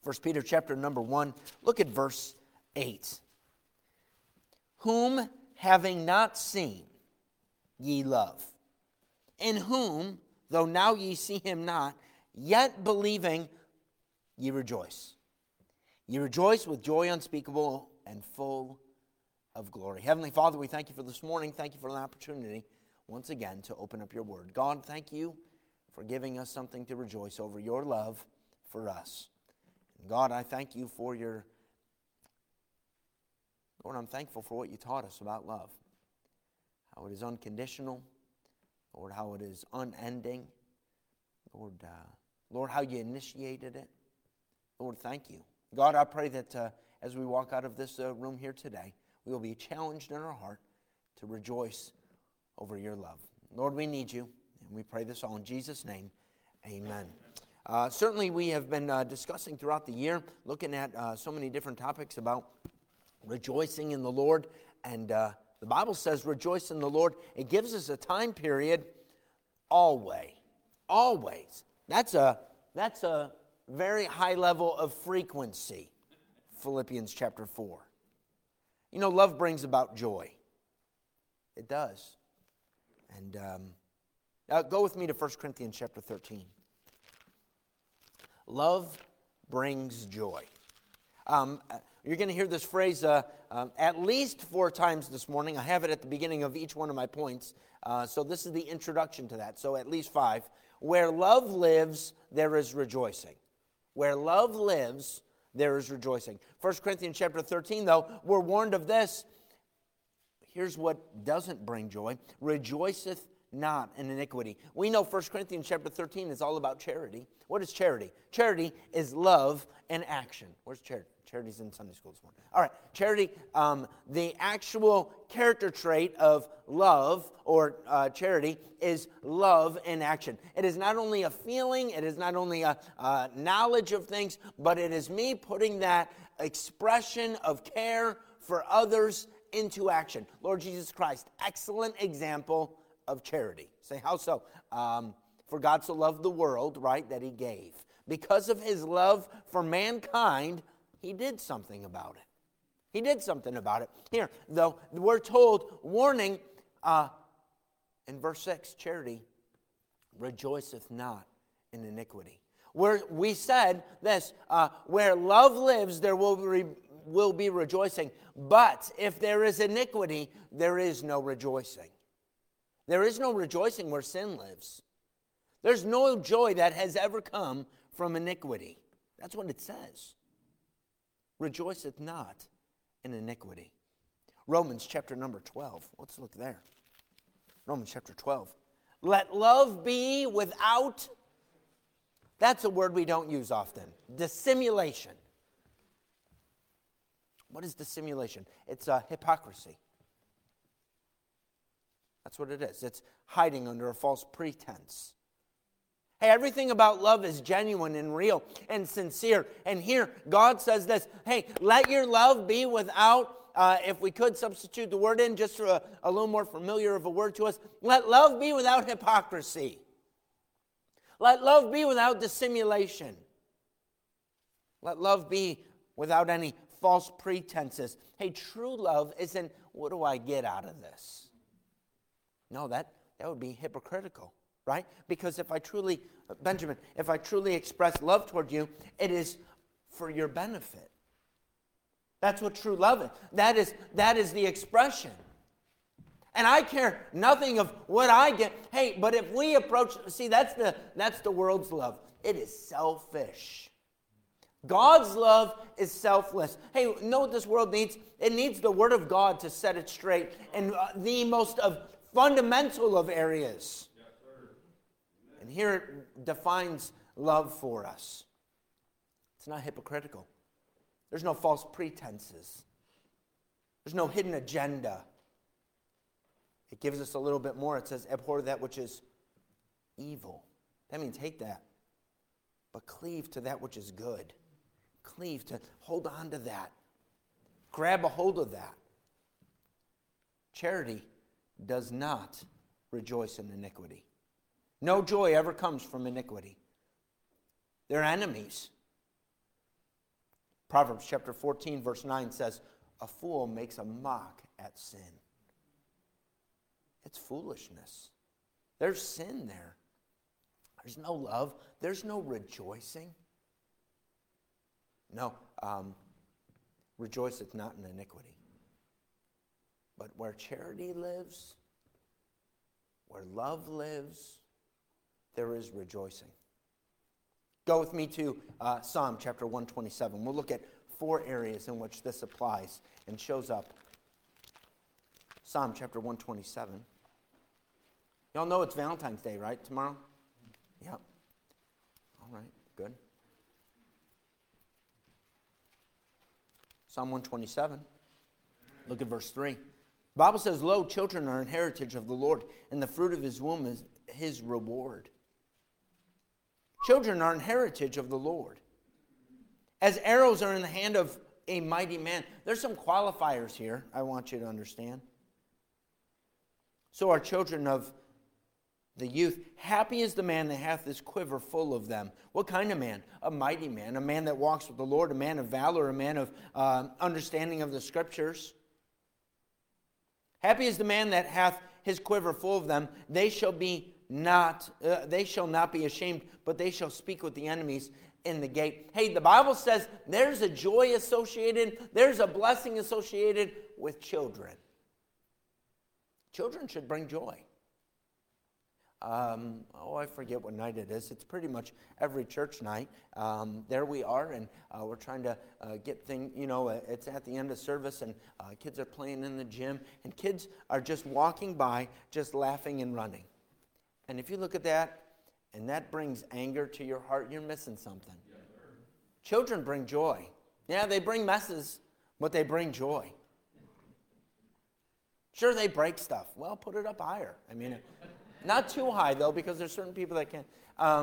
1 Peter chapter number 1, look at verse 8. Whom having not seen ye love, in whom, though now ye see him not, yet believing ye rejoice. Ye rejoice with joy unspeakable and full of glory. Heavenly Father, we thank you for this morning. Thank you for the opportunity once again to open up your word. God, thank you for giving us something to rejoice over, your love for us. And God, I thank you for your... Lord, I'm thankful for what you taught us about love. How it is unconditional. Lord, how it is unending. Lord, how you initiated it. Lord, thank you. God, I pray that as we walk out of this room here today, we will be challenged in our heart to rejoice over your love. Lord, we need you, and we pray this all in Jesus' name. Amen. Certainly, we have been discussing throughout the year, looking at so many different topics about rejoicing in the Lord. And the Bible says rejoice in the Lord. It gives us a time period, always. Always. That's a very high level of frequency. Philippians chapter 4. You know, love brings about joy. It does. And go with me to 1 Corinthians chapter 13. Love brings joy. You're going to hear this phrase at least 4 times this morning. I have it at the beginning of each one of my points. So this is the introduction to that. So at least 5. Where love lives, there is rejoicing. Where love lives, there is rejoicing. 1 Corinthians chapter 13, though, we're warned of this. Here's what doesn't bring joy. Rejoiceth not in iniquity. We know 1 Corinthians chapter 13 is all about charity. What is charity? Charity is love in action. Where's charity? Charity's in Sunday school this morning. All right, charity, the actual character trait of love or charity is love in action. It is not only a feeling, it is not only a knowledge of things, but it is me putting that expression of care for others into action. Lord Jesus Christ, excellent example of charity. Say, how so? For God so loved the world, right, that he gave. Because of his love for mankind, he did something about it. He did something about it. Here, though, we're told, warning, in verse 6, charity rejoiceth not in iniquity. Where we said this, where love lives, there will be rejoicing. But if there is iniquity, there is no rejoicing. There is no rejoicing where sin lives. There's no joy that has ever come from iniquity. That's what it says. Rejoiceth not in iniquity. Romans chapter number 12. Let's look there. Romans chapter 12. Let love be without, that's a word we don't use often, dissimulation. What is dissimulation? It's hypocrisy. That's what it is. It's hiding under a false pretense. Hey, everything about love is genuine and real and sincere. And here, God says this, hey, let your love be without, if we could substitute the word in just for a little more familiar of a word to us, let love be without hypocrisy. Let love be without dissimulation. Let love be without any false pretenses. Hey, true love isn't, what do I get out of this? No, that would be hypocritical. Right? Because if I truly express love toward you, it is for your benefit. That's what true love is. That is the expression. And I care nothing of what I get. Hey, but if we approach, see, that's the world's love. It is selfish. God's love is selfless. Hey, you know what this world needs? It needs the Word of God to set it straight in the most fundamental of areas. And here it defines love for us. It's not hypocritical. There's no false pretenses. There's no hidden agenda. It gives us a little bit more. It says, abhor that which is evil. That means hate that. But cleave to that which is good. Cleave to, hold on to that. Grab a hold of that. Charity does not rejoice in iniquity. No joy ever comes from iniquity. They're enemies. Proverbs chapter 14, verse 9 says, a fool makes a mock at sin. It's foolishness. There's sin there. There's no love. There's no rejoicing. No, rejoiceth not in iniquity. But where charity lives, where love lives, there is rejoicing. Go with me to Psalm chapter 127. We'll look at 4 areas in which this applies and shows up. Psalm chapter 127. Y'all know it's Valentine's Day, right, tomorrow? Yep. All right, good. Psalm 127. Look at verse 3. The Bible says, lo, children are an heritage of the Lord, and the fruit of his womb is his reward. Children are an heritage of the Lord. As arrows are in the hand of a mighty man. There's some qualifiers here I want you to understand. So are children of the youth. Happy is the man that hath his quiver full of them. What kind of man? A mighty man. A man that walks with the Lord. A man of valor. A man of understanding of the Scriptures. Happy is the man that hath his quiver full of them. They shall not be ashamed, but they shall speak with the enemies in the gate. Hey, the Bible says there's a joy associated, there's a blessing associated with children. Children should bring joy. I forget what night it is. It's pretty much every church night. There we are, and we're trying to get things, it's at the end of service, and kids are playing in the gym, and kids are just walking by, just laughing and running. And if you look at that, and that brings anger to your heart, you're missing something. Yes, children bring joy. Yeah, they bring messes, but they bring joy. Sure, they break stuff. Well, put it up higher. I mean, not too high, though, because there's certain people that can't.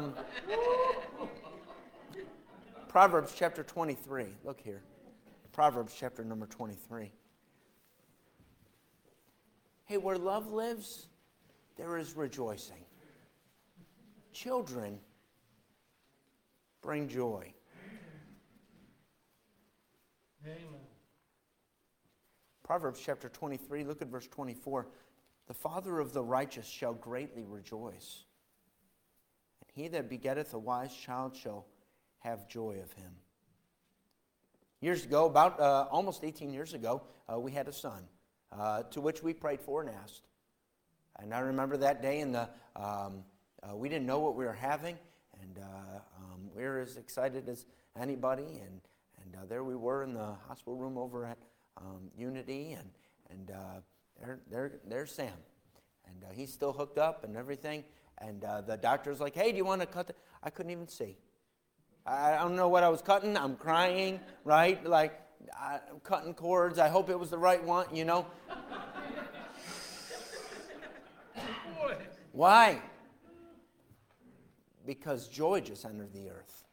Proverbs chapter 23. Look here. Proverbs chapter number 23. Hey, where love lives, there is rejoicing. Children bring joy. Amen. Proverbs chapter 23, look at verse 24. The father of the righteous shall greatly rejoice, and he that begetteth a wise child shall have joy of him. Years ago, about almost 18 years ago, we had a son, to which we prayed for and asked. And I remember that day, and we didn't know what we were having, and we were as excited as anybody, and there we were in the hospital room over at Unity, and there's Sam, and he's still hooked up and everything, and the doctor's like, hey, do you want to cut I couldn't even see. I don't know what I was cutting. I'm crying, right? Like, I'm cutting cords. I hope it was the right one, Why? Because joy just entered the earth.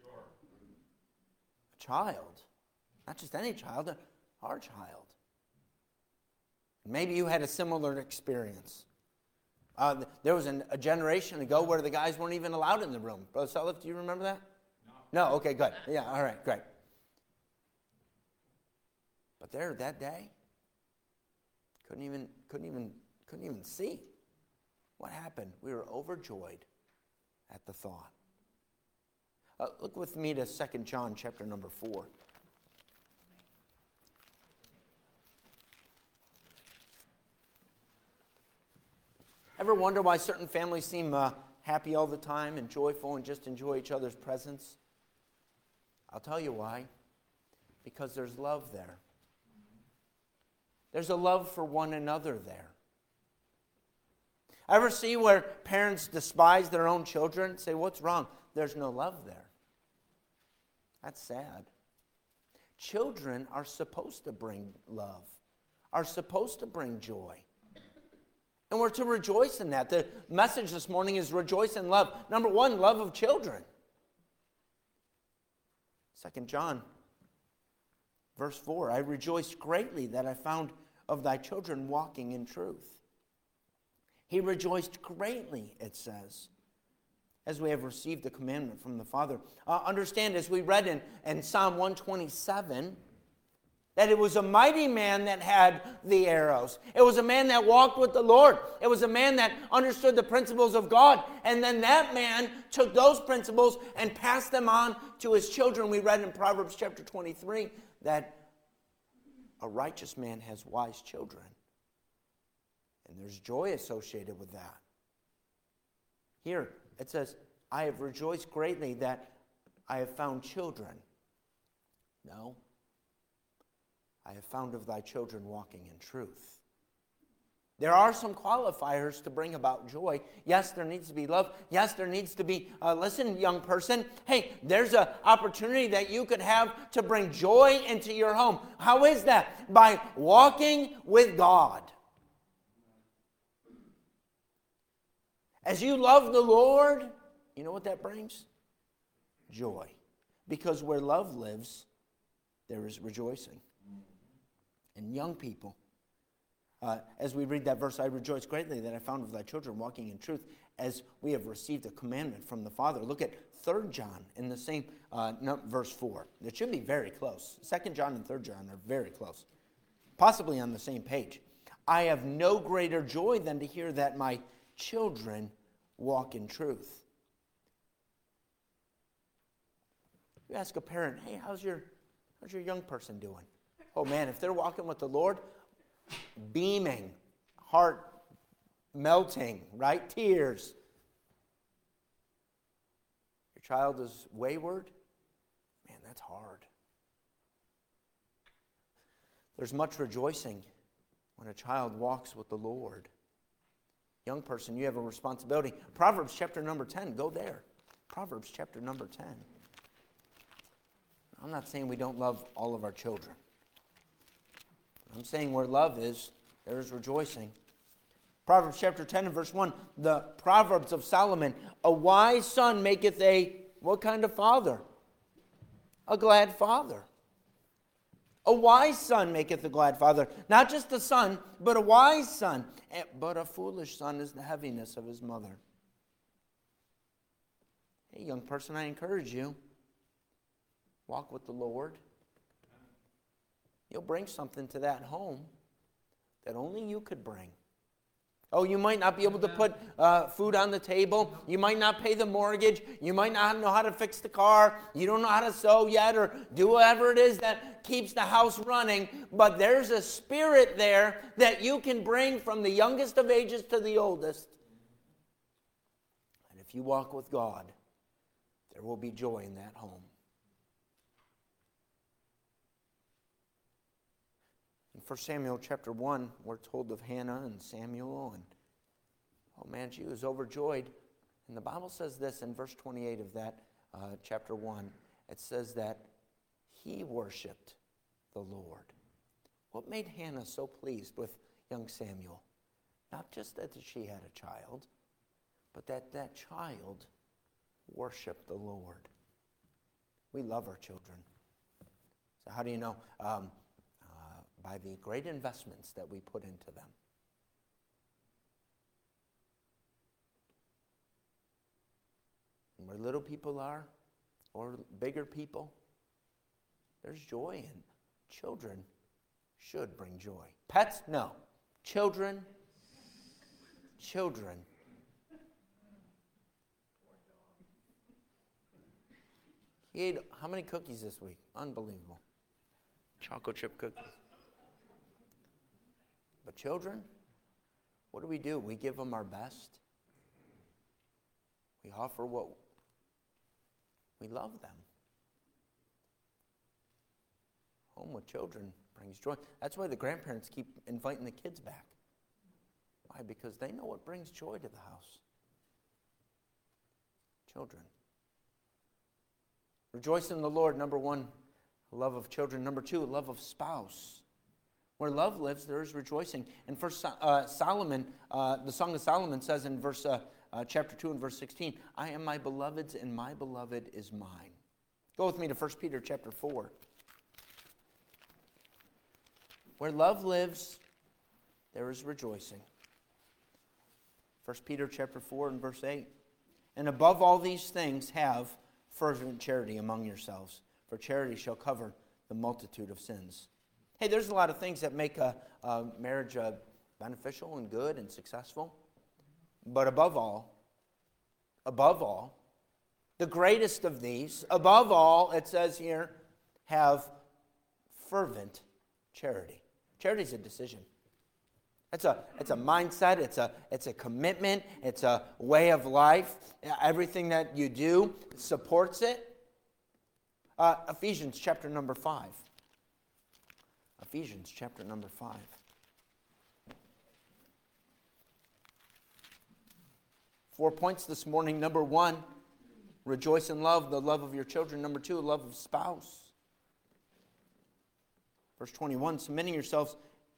A child, not just any child, our child. Maybe you had a similar experience. There was a generation ago where the guys weren't even allowed in the room. Brother Sullivan, do you remember that? No? Okay, good. Yeah, all right, great. But there, that day, couldn't even see. What happened? We were overjoyed at the thought. Look with me to 2 John chapter number 4. Ever wonder why certain families seem happy all the time and joyful and just enjoy each other's presence? I'll tell you why. Because there's love there. There's a love for one another there. Ever see where parents despise their own children? Say, what's wrong? There's no love there. That's sad. Children are supposed to bring love, are supposed to bring joy. And we're to rejoice in that. The message this morning is rejoice in love. Number one, love of children. 2 John, verse 4, I rejoiced greatly that I found of thy children walking in truth. He rejoiced greatly, it says. as we have received a commandment from the Father. Understand, as we read in Psalm 127, that it was a mighty man that had the arrows. It was a man that walked with the Lord. It was a man that understood the principles of God. And then that man took those principles and passed them on to his children. We read in Proverbs chapter 23 that a righteous man has wise children. And there's joy associated with that. Here it says, I have rejoiced greatly that I have found children. No. I have found of thy children walking in truth. There are some qualifiers to bring about joy. Yes, there needs to be love. Yes, there needs to be, listen, young person, hey, there's an opportunity that you could have to bring joy into your home. How is that? By walking with God. As you love the Lord, you know what that brings? Joy. Because where love lives, there is rejoicing. And young people, as we read that verse, I rejoice greatly that I found of thy children walking in truth, as we have received a commandment from the Father. Look at 3 John in the same verse 4. It should be very close. 2 John and 3 John are very close. Possibly on the same page. I have no greater joy than to hear that my children walk in truth. You ask a parent, hey, how's your young person doing? Oh man, if they're walking with the Lord, beaming, heart melting, right? Tears. Your child is wayward? Man, that's hard. There's much rejoicing when a child walks with the Lord. Young person, you have a responsibility. Proverbs chapter number 10, go there. Proverbs chapter number 10. I'm not saying we don't love all of our children. I'm saying where love is, there is rejoicing. Proverbs chapter 10 and verse 1, the Proverbs of Solomon. A wise son maketh what kind of father? A glad father. A wise son maketh a glad father. Not just a son, but a wise son. But a foolish son is the heaviness of his mother. Hey, young person, I encourage you. Walk with the Lord. You'll bring something to that home that only you could bring. Oh, you might not be able to put food on the table. You might not pay the mortgage. You might not know how to fix the car. You don't know how to sew yet or do whatever it is that keeps the house running. But there's a spirit there that you can bring from the youngest of ages to the oldest. And if you walk with God, there will be joy in that home. In 1 Samuel chapter 1, we're told of Hannah and Samuel, and oh man, she was overjoyed. And the Bible says this in verse 28 of that chapter 1. It says that he worshiped the Lord. What made Hannah so pleased with young Samuel? Not just that she had a child, but that that child worshiped the Lord. We love our children. So how do you know? By the great investments that we put into them. And where little people are, or bigger people, there's joy in. Children should bring joy. Pets? No. Children. He ate how many cookies this week? Unbelievable. Chocolate chip cookies. But children, what do? We give them our best. We offer what we love them. Home with children brings joy. That's why the grandparents keep inviting the kids back. Why? Because they know what brings joy to the house. Children. Rejoice in the Lord, number 1, love of children. Number 2, love of spouse. Where love lives, there is rejoicing. And first Solomon, the Song of Solomon says in verse chapter 2 and verse 16, I am my beloved's and my beloved is mine. Go with me to 1 Peter chapter 4. Where love lives, there is rejoicing. 1 Peter chapter 4 and verse 8. And above all these things, have fervent charity among yourselves, for charity shall cover the multitude of sins. Hey, there's a lot of things that make a marriage beneficial and good and successful. But above all, the greatest of these, above all, it says here, have fervent charity. Charity is a decision. It's a mindset, it's a commitment, it's a way of life. Everything that you do supports it. Ephesians chapter number 5. Ephesians chapter number 5. Four points this morning. Number 1, rejoice in love, the love of your children. Number 2, love of spouse. Verse 21, submitting yourselves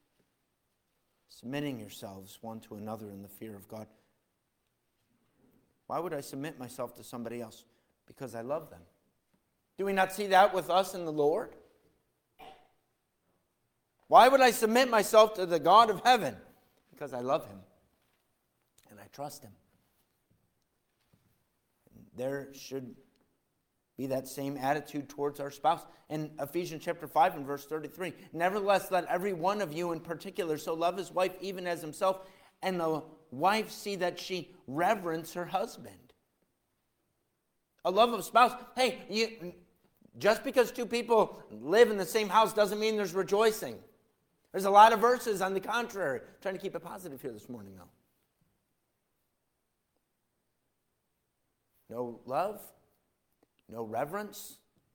one to another in the fear of God. Why would I submit myself to somebody else? Because I love them. Do we not see that with us in the Lord? Why would I submit myself to the God of heaven? Because I love Him and I trust Him. There should be that same attitude towards our spouse. In Ephesians chapter 5 and verse 33, nevertheless, let every one of you in particular so love his wife even as himself, and the wife see that she reverence her husband. A love of spouse. Hey, just because two people live in the same house doesn't mean there's rejoicing. There's a lot of verses on the contrary. I'm trying to keep it positive here this morning, though. No love, no reverence.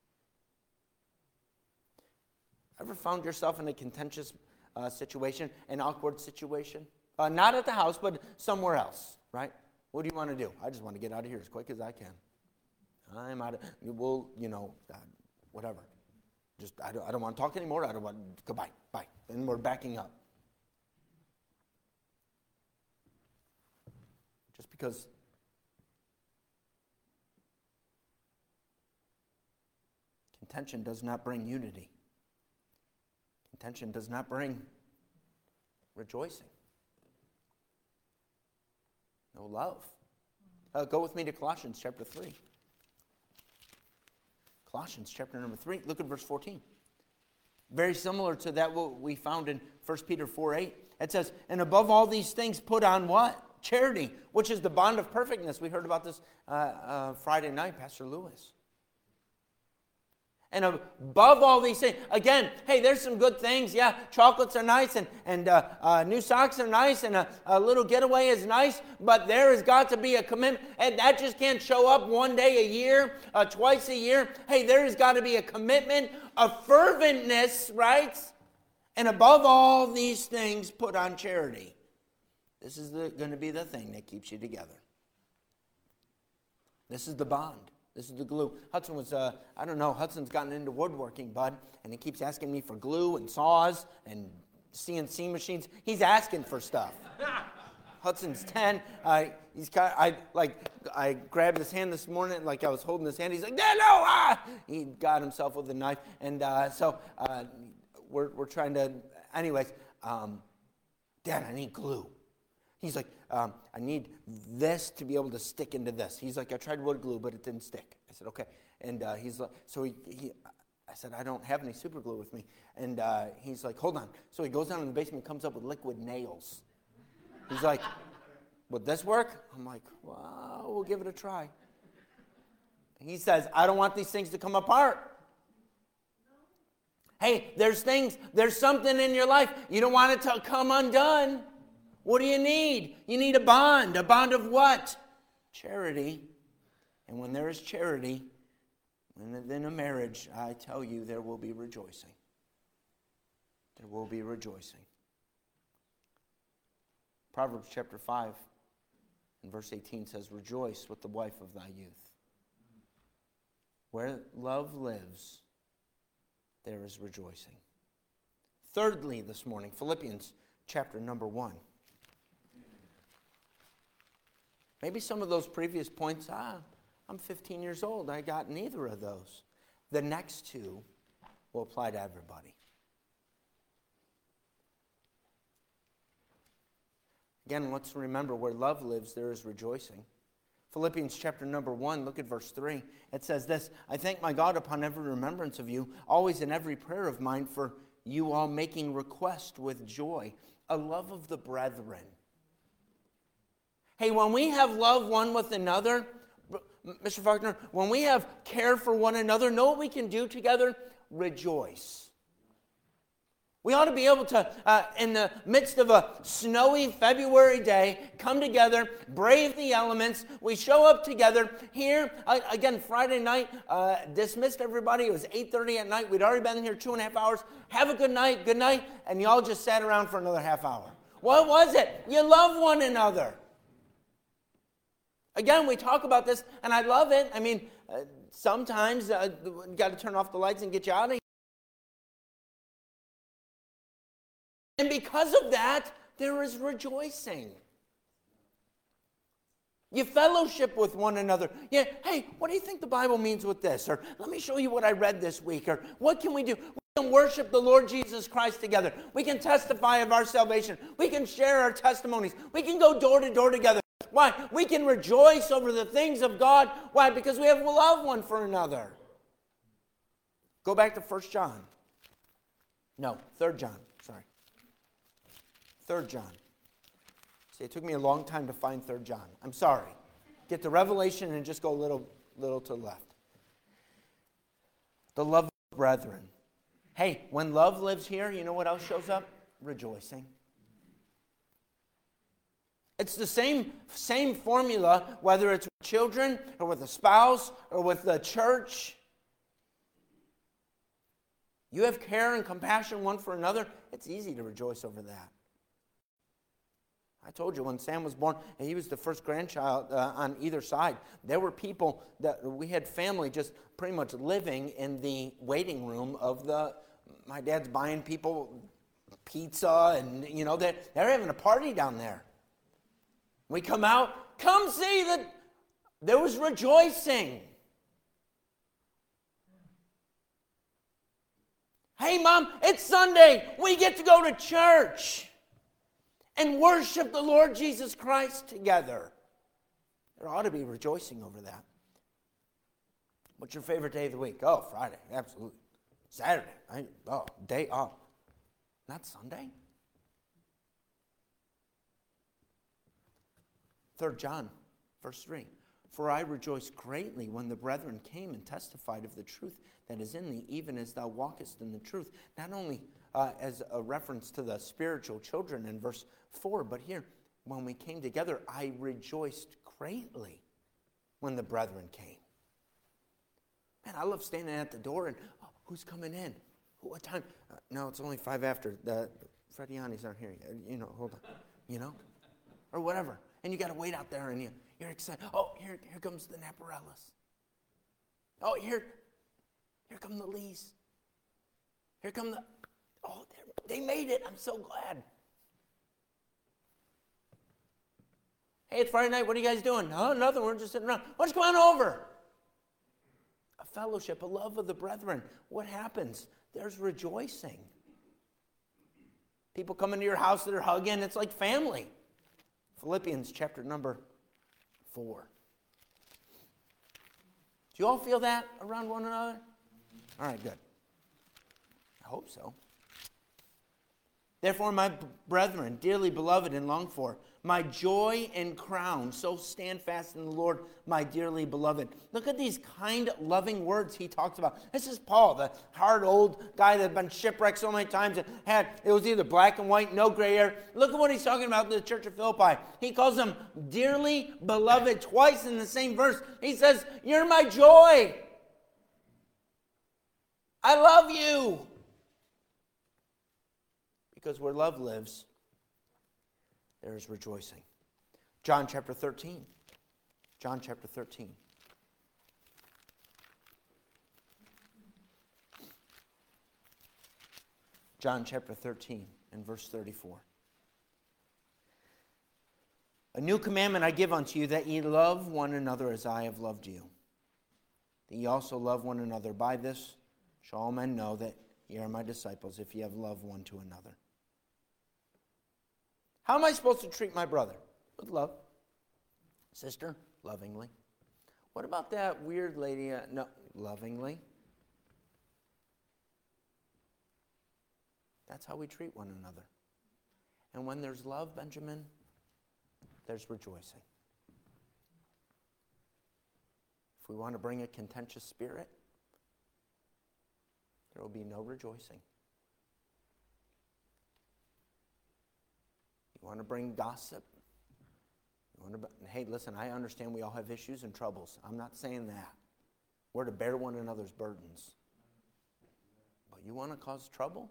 Ever found yourself in a contentious situation, an awkward situation? Not at the house, but somewhere else, right? What do you want to do? I just want to get out of here as quick as I can. I'm out of, whatever. Just, I don't want to talk anymore. I don't want, goodbye, bye. And we're backing up. Just because contention does not bring unity. Contention does not bring rejoicing. No love. Go with me to Colossians chapter 3. Colossians chapter number 3. Look at verse 14. Very similar to that what we found in 1 Peter 4:8. It says, and above all these things put on what? Charity, which is the bond of perfectness. We heard about this Friday night, Pastor Lewis. And above all these things, again, hey, there's some good things. Yeah, chocolates are nice, and new socks are nice, and a little getaway is nice, but there has got to be a commitment. And that just can't show up one day a year, twice a year. Hey, there has got to be a commitment, a ferventness, right? And above all these things, put on charity. This is going to be the thing that keeps you together. This is the bond. This is the glue. Hudson was, Hudson's gotten into woodworking, bud, and he keeps asking me for glue and saws and CNC machines. He's asking for stuff. Hudson's 10. I grabbed his hand this morning, like I was holding his hand. He's like, no. He got himself with a knife. And so we're trying to, anyways, Dad, I need glue. He's like, I need this to be able to stick into this. He's like, I tried wood glue, but it didn't stick. I said, okay. And he's like, I said, I don't have any super glue with me. And he's like, hold on. So he goes down in the basement, comes up with liquid nails. He's like, would this work? I'm like, well, we'll give it a try. He says, I don't want these things to come apart. Hey, there's something in your life. You don't want it to come undone. What do you need? You need a bond. A bond of what? Charity. And when there is charity, in a marriage, I tell you, there will be rejoicing. There will be rejoicing. Proverbs chapter 5 and verse 18 says, rejoice with the wife of thy youth. Where love lives, there is rejoicing. Thirdly this morning, Philippians chapter number 1. Maybe some of those previous points, I'm 15 years old. I got neither of those. The next two will apply to everybody. Again, let's remember where love lives, there is rejoicing. Philippians chapter number 1, look at verse 3. It says this, I thank my God upon every remembrance of you, always in every prayer of mine, for you all making request with joy, a love of the brethren. Hey, when we have love one with another, Mr. Faulkner, when we have care for one another, know what we can do together? Rejoice. We ought to be able to, in the midst of a snowy February day, come together, brave the elements. We show up together here. Again, Friday night, dismissed everybody. It was 8:30 at night. We'd already been here 2.5 hours. Have a good night, and you all just sat around for another half hour. What was it? You love one another. Again, we talk about this, and I love it. I mean, sometimes you got to turn off the lights and get you out of here. And because of that, there is rejoicing. You fellowship with one another. Yeah, hey, what do you think the Bible means with this? Or let me show you what I read this week. Or what can we do? We can worship the Lord Jesus Christ together. We can testify of our salvation. We can share our testimonies. We can go door to door together. Why? We can rejoice over the things of God. Why? Because we have love one for another. Go back to 1 John. No, 3 John. Sorry. 3 John. See, it took me a long time to find 3 John. I'm sorry. Get to Revelation and just go a little to the left. The love of brethren. Hey, when love lives here, you know what else shows up? Rejoicing. It's the same formula, whether it's with children or with a spouse or with the church. You have care and compassion one for another, it's easy to rejoice over that. I told you when Sam was born, and he was the first grandchild on either side. There were people that we had family just pretty much living in the waiting room of my dad's buying people pizza, and they're having a party down there. We come out, come see that there was rejoicing. Hey, Mom, it's Sunday. We get to go to church and worship the Lord Jesus Christ together. There ought to be rejoicing over that. What's your favorite day of the week? Oh, Friday, absolutely. Saturday, day off. Not Sunday. 3 John, verse 3. For I rejoice greatly when the brethren came and testified of the truth that is in thee, even as thou walkest in the truth. Not only as a reference to the spiritual children in verse 4, but here, when we came together, I rejoiced greatly when the brethren came. Man, I love standing at the door and, who's coming in? What time? No, it's only 5 after. The Frediani's aren't here yet. Hold on. Or whatever. And you got to wait out there and you're excited. Oh, here comes the Naparellas. Oh, here come the Lees. Here come they made it. I'm so glad. Hey, it's Friday night. What are you guys doing? Oh, nothing. We're just sitting around. Why don't you come on over? A fellowship, a love of the brethren. What happens? There's rejoicing. People come into your house that are hugging. It's like family. Philippians chapter number 4. Do you all feel that around one another? All right, good. I hope so. Therefore, my brethren, dearly beloved and longed for, my joy and crown, so stand fast in the Lord, my dearly beloved. Look at these kind, loving words he talks about. This is Paul, the hard old guy that had been shipwrecked so many times and it was either black and white, no gray hair. Look at what he's talking about in the church of Philippi. He calls them dearly beloved twice in the same verse. He says, you're my joy. I love you. Because where love lives, there is rejoicing. John chapter 13. John chapter 13. John chapter 13 and verse 34. A new commandment I give unto you, that ye love one another as I have loved you. That ye also love one another. By this shall all men know that ye are my disciples, if ye have love one to another. How am I supposed to treat my brother? With love. Sister, Lovingly. What about that weird lady? No, lovingly. That's how we treat one another. And when there's love, Benjamin, there's rejoicing. If we want to bring a contentious spirit, there will be no rejoicing. You want to bring gossip? Hey, listen, I understand we all have issues and troubles. I'm not saying that. We're to bear one another's burdens. But you want to cause trouble?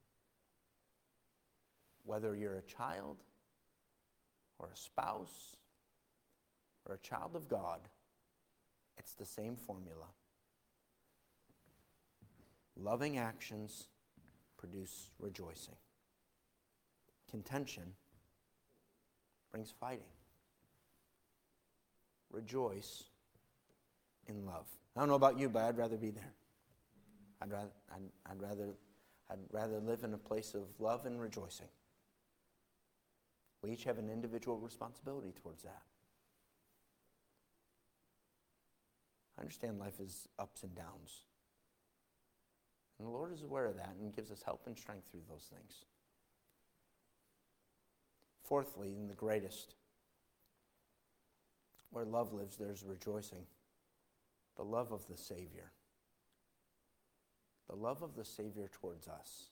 Whether you're a child or a spouse or a child of God, it's the same formula. Loving actions produce rejoicing. Contention brings fighting. Rejoice in love. I don't know about you, but I'd rather be there. I'd rather live in a place of love and rejoicing. We each have an individual responsibility towards that. I understand life is ups and downs. And the Lord is aware of that and gives us help and strength through those things. Fourthly, and the greatest, where love lives, there's rejoicing. The love of the Savior. The love of the Savior towards us.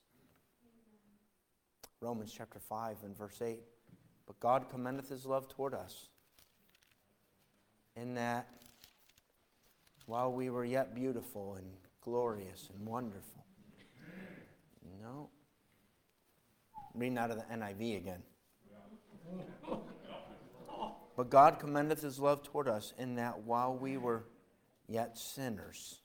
Romans chapter 5 and verse 8. But God commendeth his love toward us, in that while we were yet beautiful and glorious and wonderful. No. I'm reading out of the NIV again. But God commendeth his love toward us, in that while we were yet sinners.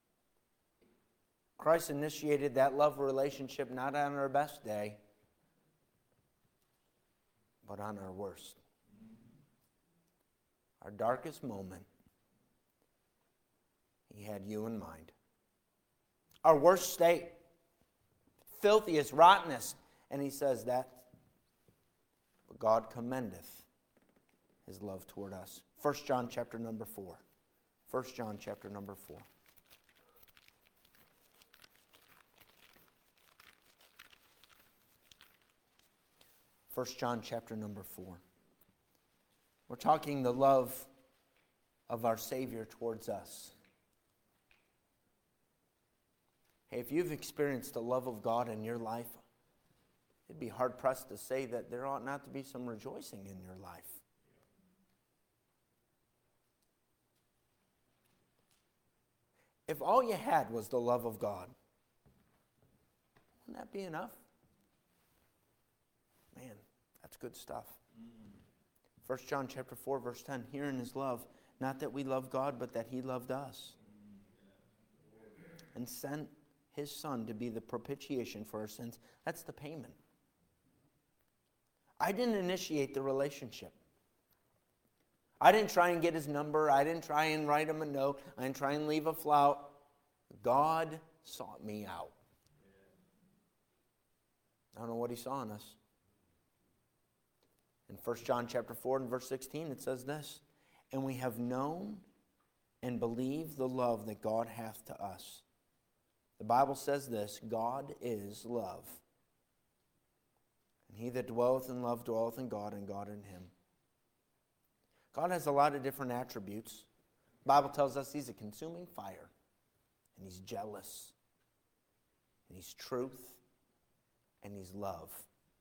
Christ initiated that love relationship not on our best day, but on our worst. Our darkest moment, he had you in mind. Our worst state, filthiest, rottenest, and he says that, but God commendeth his love toward us. 1 John chapter number 4. 1 John chapter number 4. 1 John chapter number 4. We're talking the love of our Savior towards us. Hey, if you've experienced the love of God in your life, it'd be hard-pressed to say that there ought not to be some rejoicing in your life. If all you had was the love of God, wouldn't that be enough? Man, that's good stuff. 1 John chapter 4, verse 10, herein is love, not that we love God, but that he loved us and sent his Son to be the propitiation for our sins. That's the payment. I didn't initiate the relationship. I didn't try and get his number. I didn't try and write him a note. I didn't try and leave a flout. God sought me out. I don't know what he saw in us. In 1 John chapter 4 and verse 16, it says this, and we have known and believed the love that God hath to us. The Bible says this, God is love. And he that dwelleth in love dwelleth in God, and God in him. God has a lot of different attributes. The Bible tells us he's a consuming fire, and he's jealous, and he's truth, and he's love.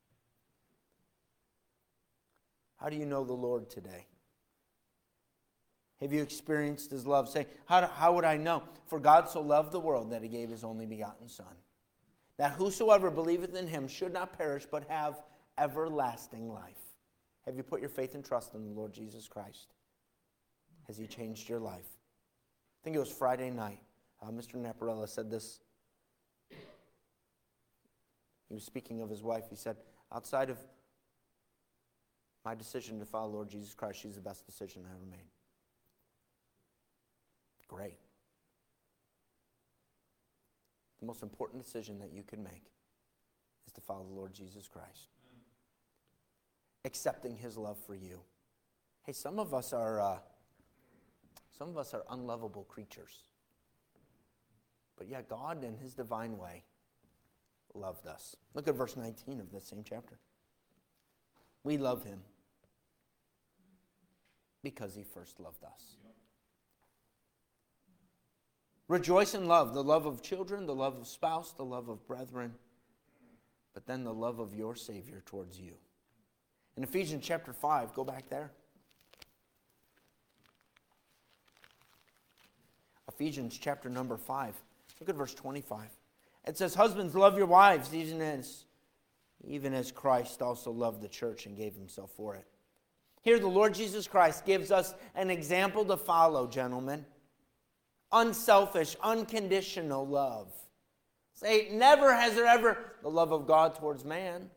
How do you know the Lord today? Have you experienced his love? Say, how would I know? For God so loved the world that he gave his only begotten Son, that whosoever believeth in him should not perish, but have everlasting life. Have you put your faith and trust in the Lord Jesus Christ? Has he changed your life? I think it was Friday night. Mr. Naparella said this. He was speaking of his wife. He said, outside of my decision to follow Lord Jesus Christ, she's the best decision I ever made. Great. The most important decision that you could make is to follow the Lord Jesus Christ. Accepting his love for you. Hey, some of us are Some of us are unlovable creatures. But yet God, in his divine way, loved us. Look at verse 19 of this same chapter. We love him because he first loved us. Rejoice in love, the love of children, the love of spouse, the love of brethren, but then the love of your Savior towards you. In Ephesians chapter 5, go back there. Ephesians chapter number 5. Look at verse 25. It says, husbands, love your wives, even as Christ also loved the church and gave himself for it. Here the Lord Jesus Christ gives us an example to follow, gentlemen. Unselfish, unconditional love. Say, never has there ever the love of God towards man.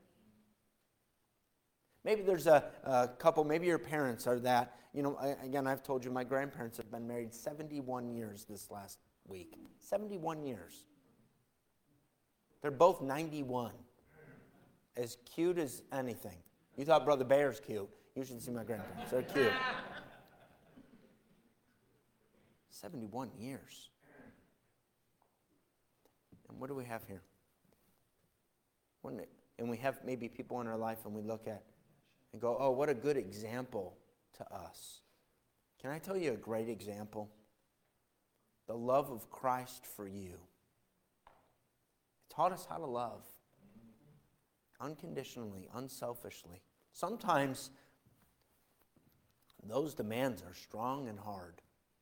Maybe there's a couple, maybe your parents are that. You know, again, I've told you my grandparents have been married 71 years this last week. 71 years. They're both 91. As cute as anything. You thought Brother Bear's cute. You should see my grandparents. They're cute. 71 years. And what do we have here? And we have maybe people in our life and we look at and go, oh, what a good example to us. Can I tell you a great example? The love of Christ for you. It taught us how to love. Unconditionally, unselfishly. Sometimes those demands are strong and hard.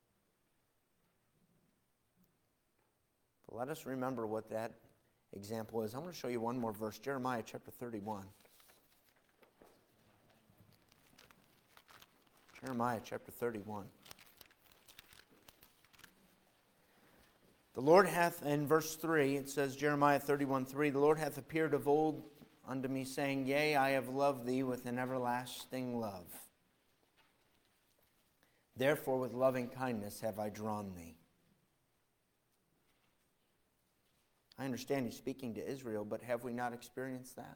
But let us remember what that example is. I'm going to show you one more verse, Jeremiah chapter 31. Jeremiah chapter 31. The Lord hath, in verse 3, it says, Jeremiah 31:3, the Lord hath appeared of old unto me, saying, yea, I have loved thee with an everlasting love. Therefore with loving kindness have I drawn thee. I understand he's speaking to Israel, but have we not experienced that?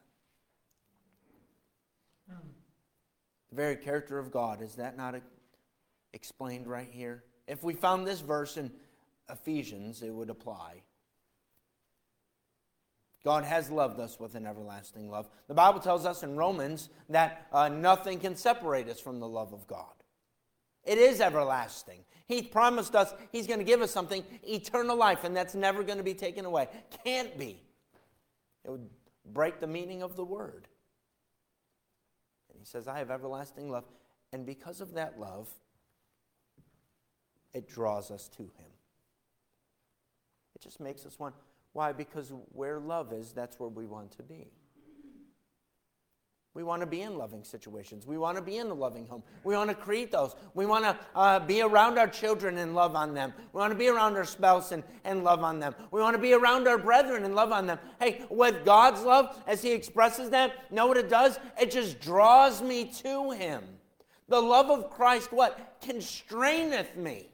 The very character of God, is that not explained right here? If we found this verse in Ephesians, it would apply. God has loved us with an everlasting love. The Bible tells us in Romans that nothing can separate us from the love of God. It is everlasting. He promised us he's going to give us something, eternal life, and that's never going to be taken away. Can't be. It would break the meaning of the word. And he says, I have everlasting love. And because of that love, it draws us to him. It just makes us want. Why? Because where love is, that's where we want to be. We want to be in loving situations. We want to be in a loving home. We want to create those. We want to be around our children and love on them. We want to be around our spouse and love on them. We want to be around our brethren and love on them. Hey, with God's love, as he expresses that, know what it does? It just draws me to him. The love of Christ, what? Constraineth me.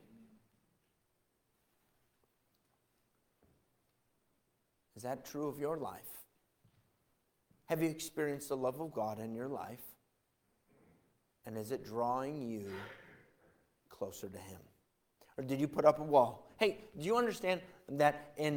Is that true of your life? Have you experienced the love of God in your life? And is it drawing you closer to him? Or did you put up a wall? Hey, do you understand that in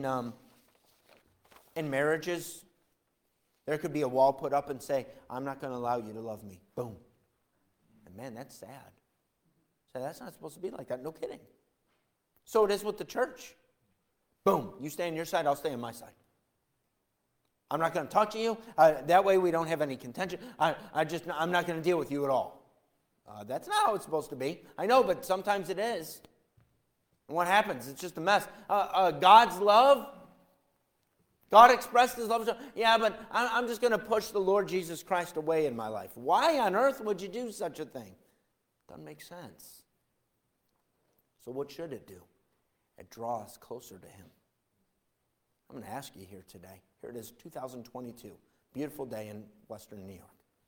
marriages, there could be a wall put up and say, I'm not going to allow you to love me. Boom. And man, that's sad. So that's not supposed to be like that. No kidding. So it is with the church. Boom. You stay on your side, I'll stay on my side. I'm not going to talk to you. That way we don't have any contention. I'm not going to deal with you at all. That's not how it's supposed to be. I know, but sometimes it is. And what happens? It's just a mess. God's love. God expressed his love. Yeah, but I'm just going to push the Lord Jesus Christ away in my life. Why on earth would you do such a thing? Doesn't make sense. So what should it do? It draws us closer to him. I'm going to ask you here today. Here it is, 2022. Beautiful day in western New York.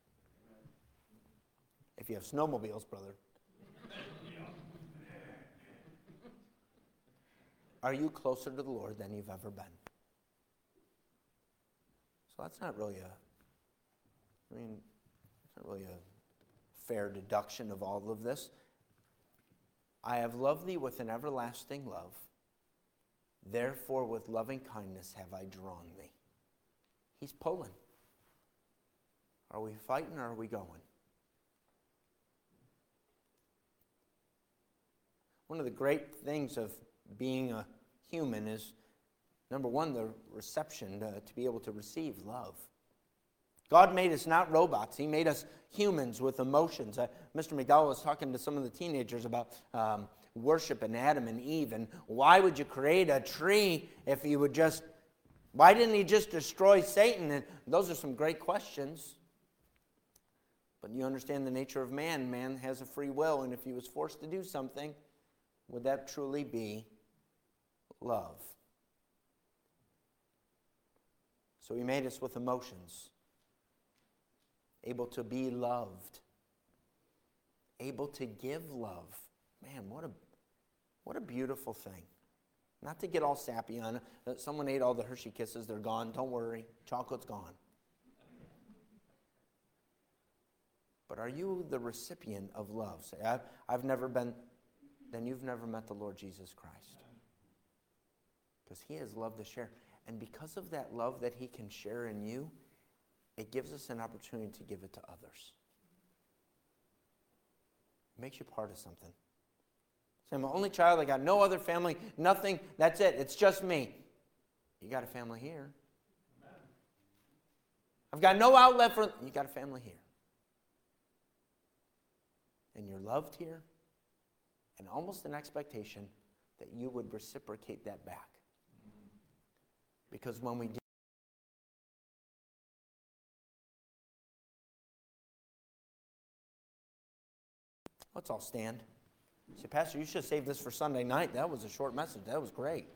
If you have snowmobiles, brother. Are you closer to the Lord than you've ever been? So that's not really it's not really a fair deduction of all of this. I have loved thee with an everlasting love. Therefore with loving kindness have I drawn thee. He's pulling. Are we fighting or are we going? One of the great things of being a human is, number one, the reception, to be able to receive love. God made us not robots. He made us humans with emotions. Mr. McDowell was talking to some of the teenagers about worship and Adam and Eve, and why would you create a tree if you would just, why didn't he just destroy Satan? And those are some great questions. But you understand the nature of man. Man has a free will, and if he was forced to do something, would that truly be love? So he made us with emotions, able to be loved, able to give love. Man, what a beautiful thing. Not to get all sappy on it. Someone ate all the Hershey Kisses. They're gone. Don't worry. Chocolate's gone. But are you the recipient of love? Say, I've never been. Then you've never met the Lord Jesus Christ. Because he has love to share. And because of that love that he can share in you, it gives us an opportunity to give it to others. It makes you part of something. Say, I'm the only child. I got no other family. Nothing. That's it. It's just me. You got a family here. I've got no outlet for... You got a family here. And you're loved here. And almost an expectation that you would reciprocate that back. Because when we do, let's all stand. Say, Pastor, you should have saved this for Sunday night. That was a short message. That was great.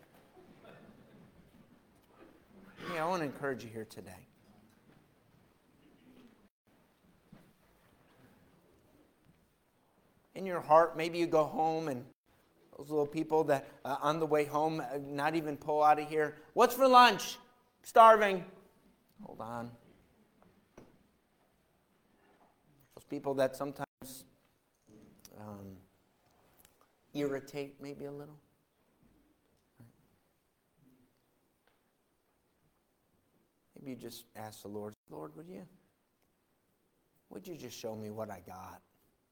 Yeah, I want to encourage you here today. In your heart, maybe you go home and those little people that on the way home, not even pull out of here. What's for lunch? Starving. Hold on. Those people that sometimes irritate maybe a little. Maybe you just ask the Lord, Lord, would you just show me what I got?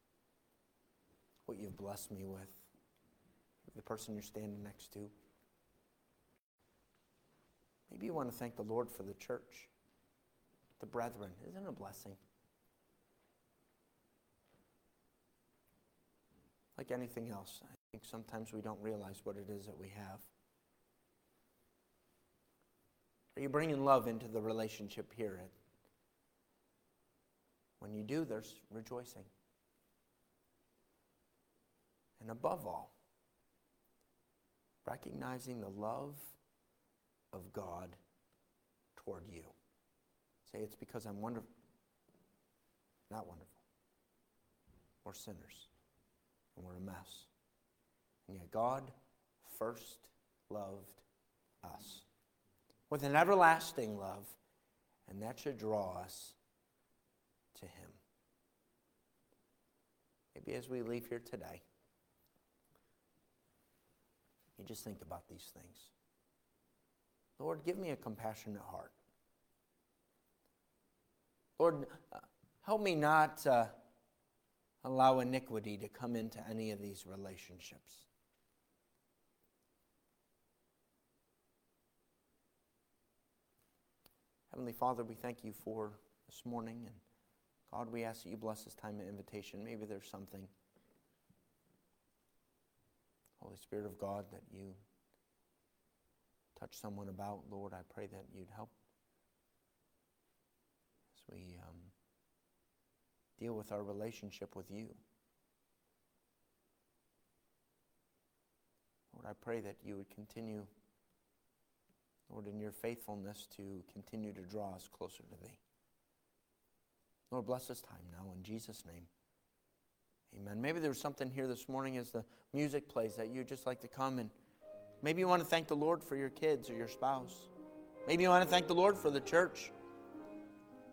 What you've blessed me with? The person you're standing next to. Maybe you want to thank the Lord for the church, the brethren. Isn't it a blessing? Like anything else, I think sometimes we don't realize what it is that we have. Are you bringing love into the relationship here? When you do, there's rejoicing. And above all, recognizing the love of God toward you. Say, it's because I'm wonderful. Not wonderful. We're sinners. And we're a mess. And yet God first loved us with an everlasting love. And that should draw us to him. Maybe as we leave here today, you just think about these things. Lord, give me a compassionate heart. Lord, help me not allow iniquity to come into any of these relationships. Heavenly Father, we thank you for this morning. And God, we ask that you bless this time of invitation. Maybe there's something, Holy Spirit of God, that you touch someone about. Lord, I pray that you'd help as we deal with our relationship with you. Lord, I pray that you would continue, Lord, in your faithfulness to continue to draw us closer to thee. Lord, bless this time now in Jesus' name. Amen. Maybe there's something here this morning as the music plays that you'd just like to come and maybe you want to thank the Lord for your kids or your spouse. Maybe you want to thank the Lord for the church.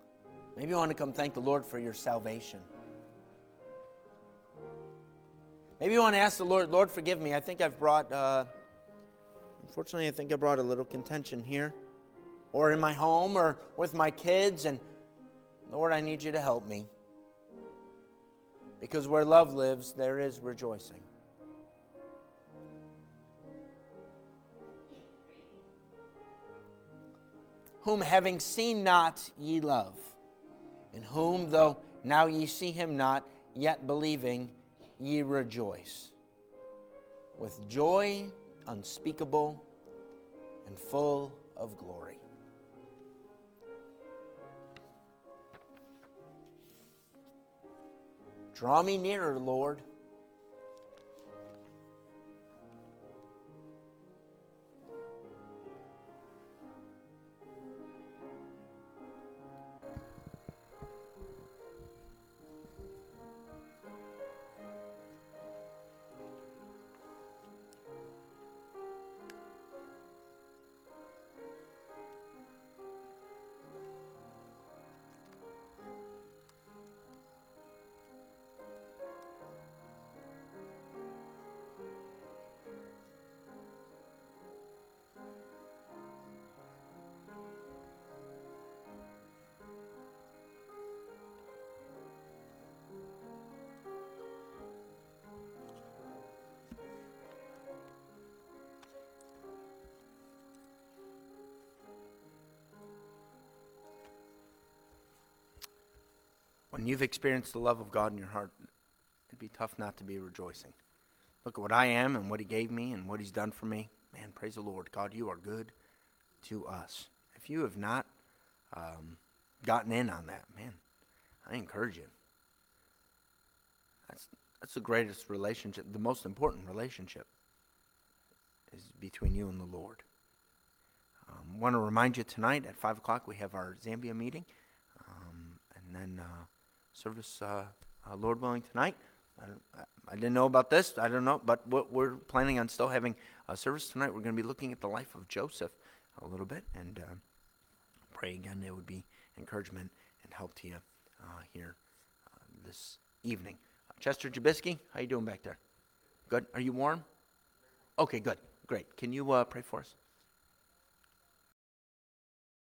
Maybe you want to come thank the Lord for your salvation. Maybe you want to ask the Lord, Lord, forgive me. I think I've brought, unfortunately, I think I brought a little contention here, or in my home, or with my kids, and Lord, I need you to help me. Because where love lives, there is rejoicing. Whom having seen not ye love, in whom though now ye see him not, yet believing ye rejoice, with joy unspeakable and full of glory. Draw me nearer, Lord. When you've experienced the love of God in your heart, it'd be tough not to be rejoicing. Look at what I am and what he gave me and what he's done for me. Man, praise the Lord. God, you are good to us. If you have not gotten in on that, man, I encourage you. That's the greatest relationship, the most important relationship is between you and the Lord. I want to remind you tonight at 5 o'clock we have our Zambia meeting. And then service, Lord willing, tonight. I didn't know about this. I don't know. But we're planning on still having a service tonight. We're going to be looking at the life of Joseph a little bit. And pray again there would be encouragement and help to you here this evening. Chester Jabisky, how you doing back there? Good? Are you warm? Okay, good. Great. Can you pray for us?